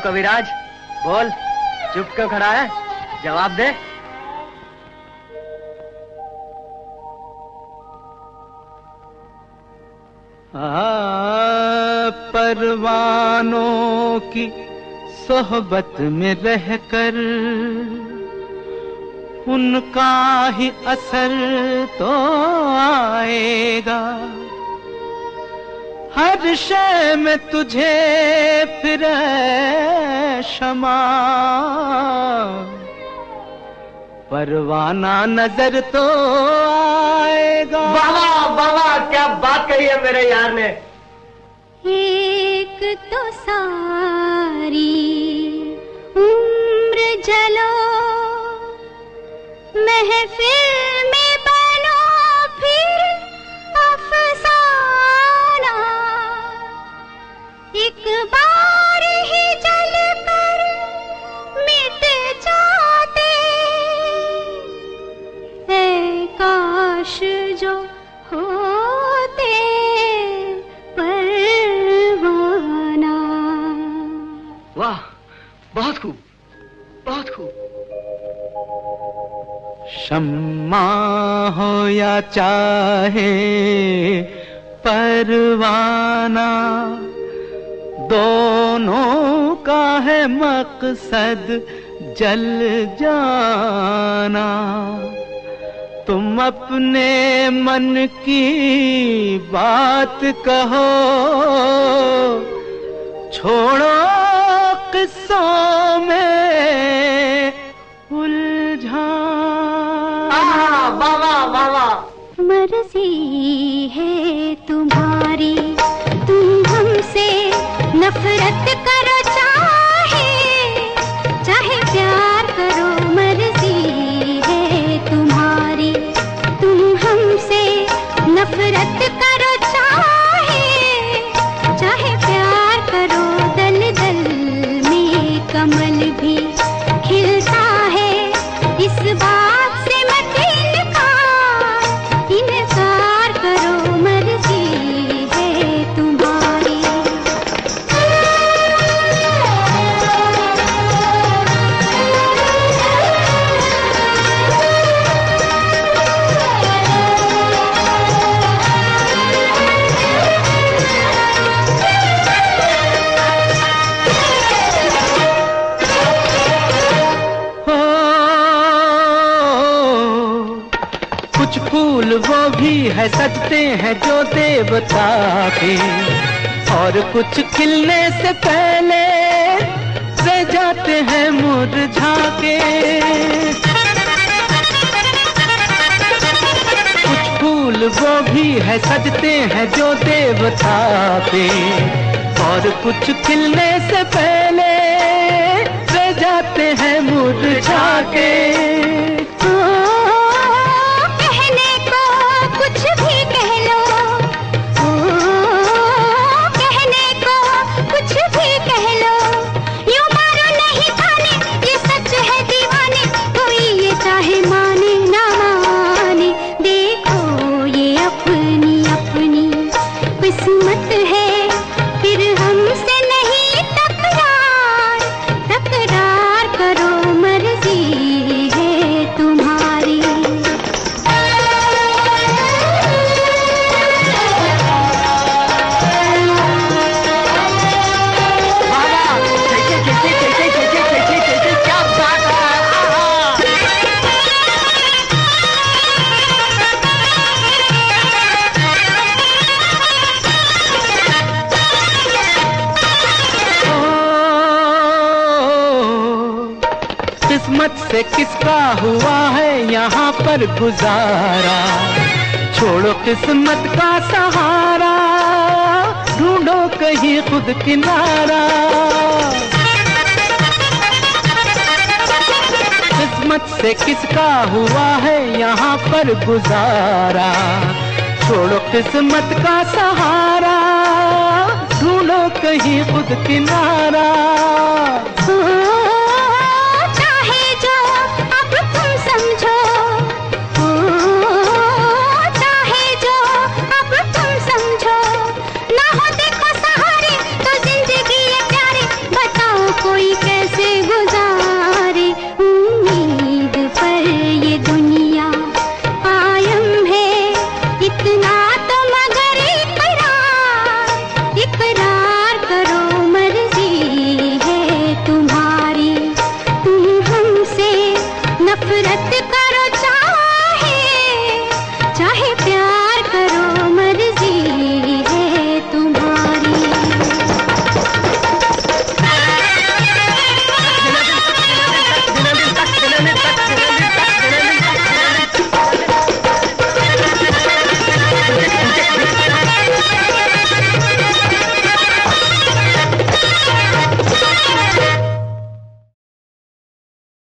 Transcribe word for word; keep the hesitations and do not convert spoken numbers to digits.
कविराज, बोल, चुप क्यों खड़ा है? जवाब दे। आ, परवानों की सोहबत में रहकर उनका ही असर तो आएगा। हर शय में तुझे फिर शमा, परवाना नजर तो आएगा। वाह वाह, क्या बात कही है मेरे यार ने। एक तो सारी उम्र जलो, महफिल में बनो फिर अफसाना। एक बार ही जल कर मिट जाते, ऐ काश जो होते परवाना। वाह, बहुत खूब, बहुत खूब। शम्मा हो या चाहे परवाना, दोनों का है मकसद जल जाना। तुम अपने मन की बात कहो, छोड़ो किस्सों में उलझा। वाह वाह वाह वाह। मर्जी है तुम्हारी, तुम हमसे नफरत करो चाहे चाहे प्यार करो। मर्जी है तुम्हारी, तुम हमसे नफरत करो चाहे चाहे प्यार करो। दल दल में कमल भी खिलता है, इस बात से मत इनकार इनकार करो। मर्जी है तुम्हारी। कुछ फूल वो भी है सजते हैं जो देवता के, और कुछ खिलने से पहले रह जाते हैं मुरझा के। कुछ फूल वो भी है सजते हैं जो देवता के, और कुछ खिलने से पहले रह जाते हैं मुरझा के। किस्मत है फिर हमसे नहीं तकरार तकरार करो। मर्जी है तुम्हारी। क्या बात है। किस्मत से किसका हुआ है यहाँ पर गुजारा, छोड़ो किस्मत का सहारा, ढूंढो कहीं खुद किनारा। किस्मत से किसका हुआ है यहाँ पर गुजारा, छोड़ो किस्मत का सहारा, ढूंढो कहीं खुद किनारा।